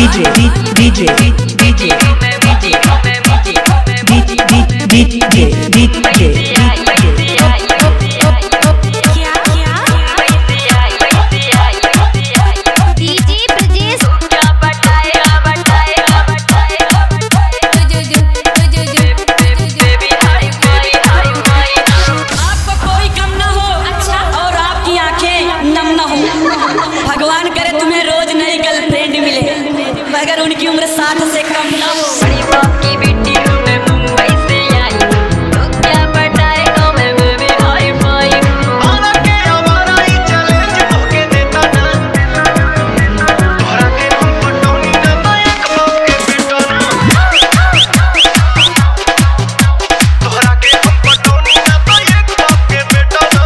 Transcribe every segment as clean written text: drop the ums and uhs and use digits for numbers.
भगवान करे तुम्हें रोज नई गर्लफ्रेंड मिले मगर उनकी उम्र 60 से कम ना हो। बड़ी बाप की बेटी हूँ मैं मुंबई से आई, तो क्या बताए तो मैं भी हाई फाई हमारा के हमारा ही चैलेंज होके देता ना, तोरा के हम पटौनी ना तो एक बाप के बेटा ना, तोरा के हम पटौनी ना तो एक बाप के बेटा ना।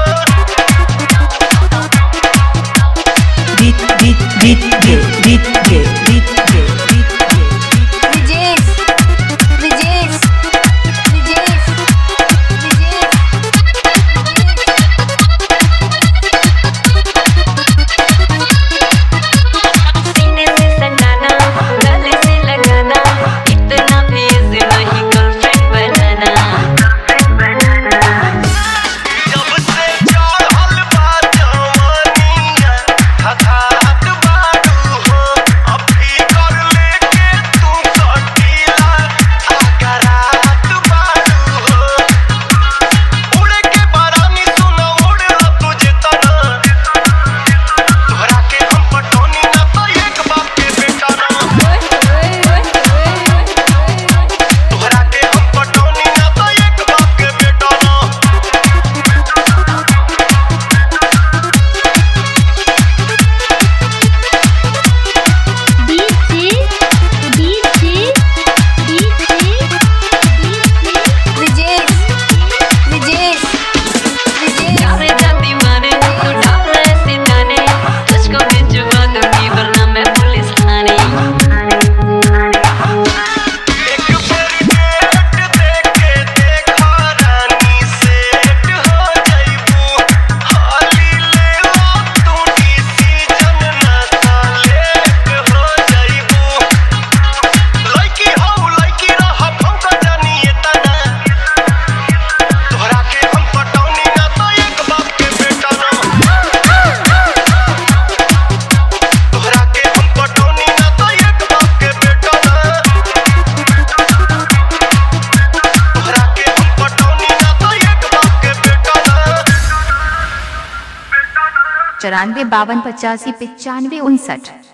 चौरानवे 52 85 95 59।